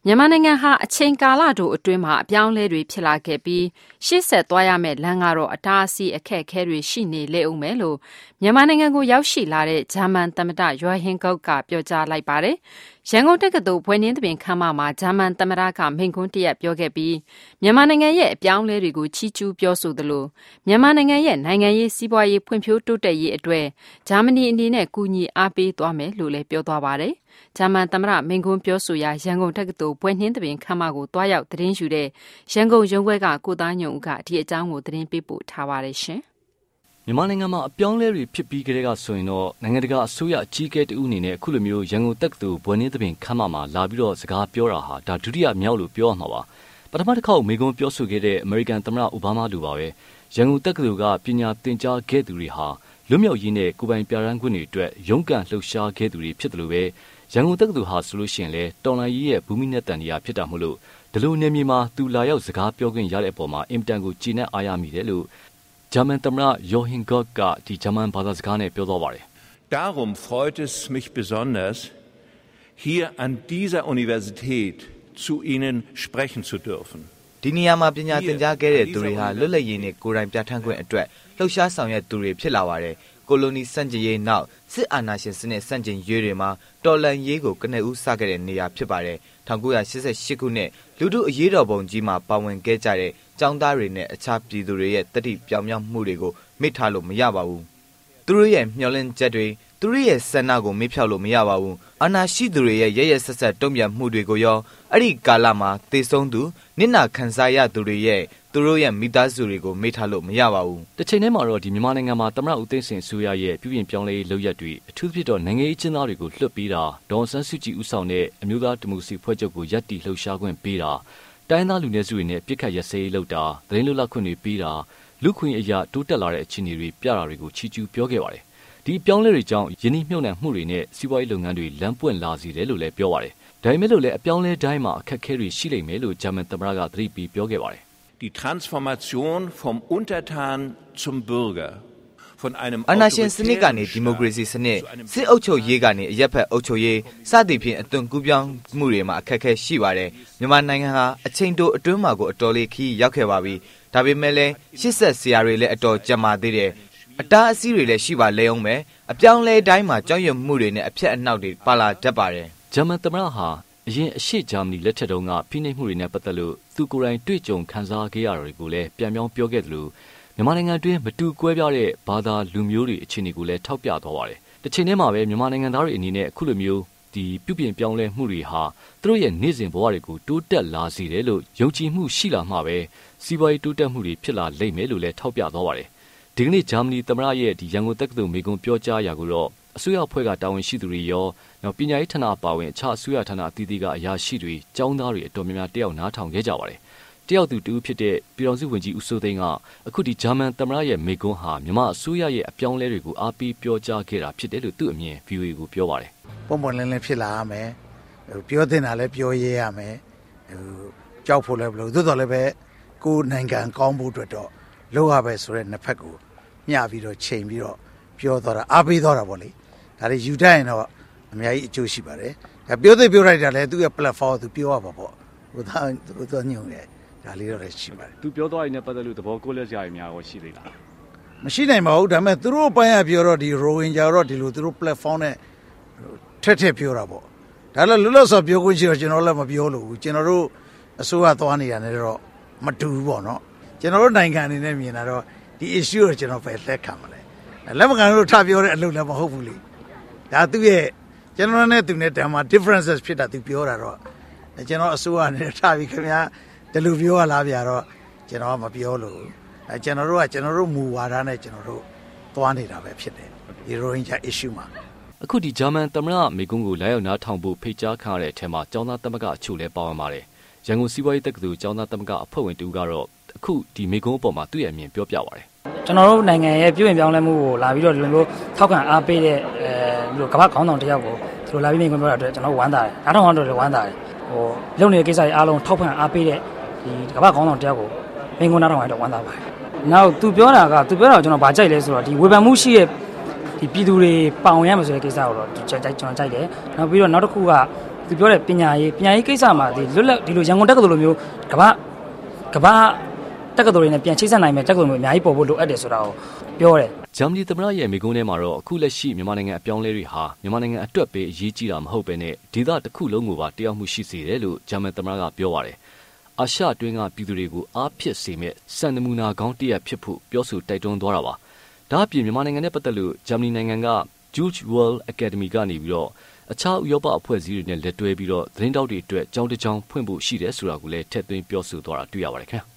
မြန်မာနိုင်ငံဟာအချိန်ကာလတိုအတွင်းမှာအပြောင်းလဲတွေဖြစ်လာခဲ့ပြီးရှေ့ဆက်သွားရမယ့်လမ်းကတော့အတားအဆီးအခက်အခဲတွေရှိနေလေဦးမယ်လို့မြန်မာနိုင်ငံကိုရောက်ရှိလာတဲ့ဂျာမန်သမ္မတယိုဟင်ဂေါက်ကပြောကြားလိုက်ပါတယ်။ရန်ကုန်တက္ကသိုလ်ဘွဲ့နှင်းသဘင်ခမ်းမမှာဂျာမန်သမ္မတကမိန့်ခွန်းတစ်ရပ်ပြောခဲ့ပြီးမြန်မာနိုင်ငံရဲ့အပြောင်းလဲတွေကိုချီးကျူးပြောဆိုသလိုမြန်မာနိုင်ငံရဲ့နိုင်ငံရေးစီးပွားရေးဖွံ့ဖြိုးတိုးတက်ရေးအတွက်ဂျာမနီအနေနဲ့ကူညီအားပေးသွားမယ်လို့လည်းပြောသွားပါတယ်။ဂျာမန်သမ္မတမိန့်ခွန်းပြောဆိုရာရန်ကုန်တက္ကသိုလ်ဘွဲ့နှင်းသဘင်ခမ်းမကိုတွားရောက်သတင်းယူတဲ့ရန်ကုန်ရုံးခွဲကကိုသားညုံဦးကဒီအကြောင်းကိုသတင်းပေးပို့ထားပါတယ်ရှင်။မြန်မာနိုင်ငံမှာအပြောင်းလဲတွေဖြစ်ပြီးကြတဲ့ကဆိုရင်တော့နိုင်ငံတကာအစိုးရအကြီးအကဲတဦးအနေနဲ့အခုလိုမျိုးရန်ကုန်တက္ကသိုလ်ဘွဲ့နှင်းသဘင်ခမ်းမမှာလာပြီးတော့စကားပြောတာဟာဒါဒုတိယမြောက်လို့ပြောရမှာပါပထမတစ်ခေါက်မိန့်ခွန်းပြောဆိုခဲ့တဲ့အမေရိကန်သမ္မတအိုဘားမားလိုပါပဲရန်ကုန်တက္ကသိုလ်ကပညာသင်ကြားခဲ့သူတွေဟာလွတ်မြောက်ရေးနဲ့ကိုယ်ပိုင်ပြဋ္ဌာန်းခွင့်တွေအတွက်ရုန်းကန်လှုပ်ရှားခဲ့သူတွေဖြစ်တယ်လို့ပဲရန်ကုန်တက္ကသိုလ်ဟာဆိုလို့ရှိရင်လေတော်လိုင်းကြီးရဲ့ဘူမိနဲ့တန်တရားဖြစ်တာမို့လို့ဒီလိုနေမြေမှာသူလာရောက်စကားပြောခွင့်ရတဲ့အပေါ်မှာအင်တန်ကိုကြည်နပ်အားရမိတယ်လို့ဂျာမန်သမ္မတယိုဟင်ဂေါက်ကဒီဂျာမန်ဘာသာစကားနဲ့ပြောသွားပါတယ် Darum freut es mich besonders hier an dieser Universität zu Ihnen sprechen zu dürfen. ဒီနေရာမှာပညာသင်ကြားခဲ့တဲ့သူတွေဟာလွတ်လပ်ရေးနဲ့ကိုယ်တိုင်ပြဋ္ဌာန်းခွင့်အတွက်လှုပ်ရှားဆောင်ရွက်သူတွေဖြစ်လာပါတယ်။ကိုလိုနီစန့်ကျင်ရေးနောက်စစ်အာဏာရှင်စနစ်စန့်ကျင်ရေးတွေမှာတော်လှန်ရေးကိုကနဦးစခဲ့တဲ့နေရာဖြစ်ပါတယ်။1988ခုနှစ်လူထုအရေးတော်ပုံကြီးမှာပါဝင်ခဲ့ကြတဲ့ကျောင်းသားတွေနဲ့အခြားပြည်သူတွေရဲ့တတိပြောင်မြောက်မှုတွေကိုမေ့ထားလို့မရပါဘူး။သူတို့ရဲ့မျှော်လင့်ချက်တွေသူတို့ရဲ့ဆန္ဒကိုမေ့ဖြောက်လို့မရပါဘူး။အာဏာရှိသူတွေရဲ့ရရဆက်ဆက်တုံ့ပြန်မှုတွေကိုရောအဲ့ဒီကာလမှာသေဆုံးသူနစ်နာခံစားရသူတွေရဲ့သူတို့ရဲ့မိသားစုတွေကိုမေ့ထားလို့မရပါဘူး။တစ်ချိန်တည်းမှာတော့ဒီမြန်မာနိုင်ငံမှာသမ္မတဦးသိန်းစိန်အစိုးရရဲ့ပြုပြင်ပြောင်းလဲရေးလုပ်ရက်တွေအထူးသဖြင့်တော့နိုင်ငံရေးအကျဉ်းသားတွေကိုလွှတ်ပေးတာဒေါ်ဆန်းစုကြည်ဦးဆောင်တဲ့အမျိုးသားဒီမိုကရေစီဖွဲ့ချုပ်ကိုရပ်တည်လှုပ်ရှားခွင့်ပေးတာတိုင်းသားလူနည်းစုတွေနဲ့ပြစ်ခတ်ရစရေးလုပ်တာသတင်းလွတ်လပ်ခွင့်တွေပေးတာလူခွင့်အရာတိုးတက်လာတဲ့အခြေအနေတွေပြတာတွေကိုချီးကျူးပြောခဲ့ပါတယ်။ဒီပြောင်းလဲတွေကြောင့်ယင်းနှိမ့်မြုပ်နှံမှုတွေနဲ့စီးပွားရေးလုပ်ငန်းတွေလမ်းပွင့်လာစေတယ်လို့လည်းပြောပါတယ်။ဒါပေမဲ့လို့လည်းအပြောင်းလဲတိုင်းမှာအခက်အခဲတွေရှိလိမ့်မယ်လို့ဂျာမန်သမ္မတကသတိပေးပြောခဲ့ပါတယ်။ Die Transformation vom Untertan zum Bürger von einem အာဏာရှင်စနစ်ကနေဒီမိုကရေစီစနစ်စစ်အုပ်ချုပ်ရေးကနေအရက်ဖက်အုပ်ချုပ်ရေးစသည်ဖြင့်အသွင်ကူးပြောင်းမှုတွေမှာအခက်အခဲရှိပါတယ်မြန်မာနိုင်ငံဟာအချိန်တိုအတွင်းမှာကိုအတော်လေးခီးရောက်ခဲ့ပါပြီဒါပေမဲ့လည်းရှစ်ဆက်ဆရာတွေလည်းအတော်ကြံပါသေးတယ်အတားအဆီးတွေလည်းရှိပါလေအောင်ပဲအပြောင်းလဲတိုင်းမှာကြောက်ရွံ့မှုတွေနဲ့အဖြတ်အနှောက်တွေပါလာတတ်ပါတယ်ဂျာမန်သမ္မတဟာအရင်အရှိဂျာမနီလက်ထက်တုန်းကဖိနှိပ်မှုတွေနဲ့ပတ်သက်လို့သူကိုယ်တိုင်တွေ့ကြုံခံစားခဲ့ရတာတွေကိုလည်းပြန်ပြောင်းပြောခဲ့တယ်လို့မြန်မာနိုင်ငံတွင်းမတူကွဲပြားတဲ့ဘာသာလူမျိုးတွေအခြေအနေကိုလည်းထောက်ပြသွားပါတယ်။တစ်ချိန်တည်းမှာပဲမြန်မာနိုင်ငံသားတွေအနေနဲ့အခုလိုမျိုးဒီပြုပြင်ပြောင်းလဲမှုတွေဟာသူတို့ရဲ့နေ့စဉ်ဘဝတွေကိုတိုးတက်လာစေတယ်လို့ယုံကြည်မှုရှိလာမှပဲစီးပွားရေးတိုးတက်မှုတွေဖြစ်လာလိမ့်မယ်လို့လည်းထောက်ပြသွားပါတယ်။ဒီကနေ့ဂျာမနီသမ္မတရဲ့ဒီရန်ကုန်တက္ကသိုလ်မိန့်ခွန်းပြောကြားရာကိုတော့အစိုးရအဖွဲ့ကတာဝန်ရှိသူတွေရောနောက်ပညာရေးဌာနပါဝင်အခြားအစိုးရဌာနအသီးသီးကအရာရှိတွေကျောင်းသားတွေအတော်များများတက်ရောက်နားထောင်ခဲ့ကြပါတယ်။တယောက်သူတူဖြစ်တဲ့ပြည်တော်စုဝန်ကြီးဦးစိုးသိန်းကအခုဒီဂျာမန်သမ္မတရဲ့မိန့်ခွန်းဟာမြန်မာအစိုးရရဲ့အပြောင်းလဲတွေကိုအားပေးပြောကြားခဲ့တာဖြစ်တယ်လို့သူ့အမြင် VOA ကိုပြောပါတယ်။ပုံလင်းလင်းဖြစ်လာရမယ်။ပြောတင်တာလည်းပြောရဲရမယ်။ကြောက်ဖို့လည်းမလိုသို့တော်လည်းပဲကိုယ်နိုင်ငံကောင်းဖို့အတွက်တော့လုပ်ရပဲဆိုတဲ့နှစ်ဖက်ကိုမျှပြီးတော့ချိန်ပြီးတော့ပြောသွားတာအားပေးသွားတာပေါ့လေ။ဒါတွေယူတတ်ရင်တော့အများကြီးအကျိုးရှိပါတယ်။ဒါပြောသိပြောလိုက်တာလည်းသူ့ရဲ့ platform ကိုသူပြောရပါပေါ့။ဟိုသားညုံတယ်ဒါလေးတော့လည်းရှိပါတယ်သူပြောသွားရင်လည်းပတ်သက်လို့သဘောကိုလက်စရာတွေများရောရှိသေးလားမရှိနိုင်ပါဘူးဒါပေမဲ့သူတို့ပိုင်းရပြောတော့ဒီရိုဝင်ဂျာတော့ဒီလိုသူတို့ platform နဲ့ထက်ပြောတာပေါ့ဒါလည်းလွတ်လပ်စွာပြောခွင့်ရှိတော့ကျွန်တော်လည်းမပြောလို့ဘူးကျွန်တော်တို့အစိုးရသွားနေတာနဲ့တော့မတူဘူးပေါ့နော်ကျွန်တော်တို့နိုင်ငံအနေနဲ့မြင်တာတော့ဒီ issue ကိုကျွန်တော်ပဲလက်ခံပါလေလက်မခံလို့ထပြောတဲ့အလုပ်လည်းမဟုတ်ဘူးလေဒါသူ့ရဲ့ကျွန်တော်နဲ့သူနဲ့တမ်းမှာ differences ဖြစ်တာသူပြောတာတော့ကျွန်တော်အစိုးရနဲ့ထပြီးခင်ဗျာဒီလိုပြောရလားဗျာတော့ကျွန်တော်ကမပြောလို့ကျွန်တော်တို့မူဝါဒနဲ့ကျွန်တော်တို့သွားနေတာပဲဖြစ်တယ်ဒီ Rohingya issue မှာအခုဒီဂျာမန်သမ္မတမိန့်ခွန်းကိုလာရောက်နားထောင်ဖို့ဖိတ်ကြားခံရတဲ့အထက်မှာကျောင်းသားသမဂ္ဂအချို့လည်းပါဝင်ပါတယ်ရန်ကုန်စီးပွားရေးတက္ကသိုလ်ကျောင်းသားသမဂ္ဂအဖွဲ့ဝင်တူကတော့အခုဒီမိန့်ခွန်းအပေါ်မှာသူ့ရဲ့အမြင်ပြောပြပါတယ်ကျွန်တော်တို့နိုင်ငံရဲ့ပြုပြင်ပြောင်းလဲမှုကိုလာပြီးတော့ဒီလိုမျိုးထောက်ခံအားပေးတဲ့ဒီလိုကမ္ဘာခေါင်းဆောင်တယောက်ကိုဒီလိုလာပြီးမိန့်ခွန်းပြောတာအတွက်ကျွန်တော်ဝမ်းသာတယ်နားထောင်တော့လည်းဝမ်းသာတယ်လုံနေတဲ့ကိစ္စတွေအားလုံးထောက်ခံအားပေးတဲ့ဒီကမ္ဘာခေါင်းဆောင်တယောက်ကိုမိန့်ခွန်းနားထောင်ရတော့ဝမ်းသာပါတယ်နောက်သူပြောတာကျွန်တော်ဗာကြိုက်လဲဆိုတော့ဒီဝေဖန်မှုရှိတဲ့ဒီပြည်သူတွေပါဝင်ရမယ်ဆိုတဲ့ကိစ္စကိုတော့ကျွန်တော်ကြိုက်တယ်နောက်ပြီးတော့နောက်တစ်ခုကသူပြောတဲ့ပညာရေးကိစ္စမှာဒီလွတ်လပ်ဒီလိုရန်ကုန်တက္ကသိုလ်လိုမျိုးကမ္ဘာတက္ကသိုလ်တွေနဲ့ပြန်ချိတ်ဆက်နိုင်မယ်တက္ကသိုလ်မျိုးအများကြီးပေါ်ဖို့လိုအပ်တယ်ဆိုတာကိုပြောတယ်ဂျာမနီသမ္မတရဲ့မိကုန်းထဲမှာတော့အခုလက်ရှိမြန်မာနိုင်ငံအပြောင်းလဲတွေဟာမြန်မာနိုင်ငံအတွက်ပဲအရေးကြီးတာမဟုတ်ပဲနဲ့ဒေသတစ်ခုလုံးကိုပါတရားမှုရှိစေတယ်လို့ဂျာမန်သမ္မတကပြောပါတယ်အာရှအတွင်းကပြည်သူတွေကိုအားဖြစ်စေမဲ့စံနမူနာကောင်းတစ်ရပ်ဖြစ်ဖို့ပြောဆိုတိုက်တွန်းသွားတာပါဒါအပြင်မြန်မာနိုင်ငံနဲ့ပတ်သက်လို့ဂျာမနီနိုင်ငံက Juge World Academy ကနေပြီးတော့အခြားဥရောပအဖွဲ့အစည်းတွေနဲ့လက်တွဲပြီးတော့သတင်းတောက်တွေအတွက်ကျောင်းတစ်ကျောင်းဖွင့်ဖို့ရှိတယ်ဆိုတာကိုလည်းထည့်သွင်းပြောဆိုသွားတာတွေ့ရပါတယ်ခင်ဗျ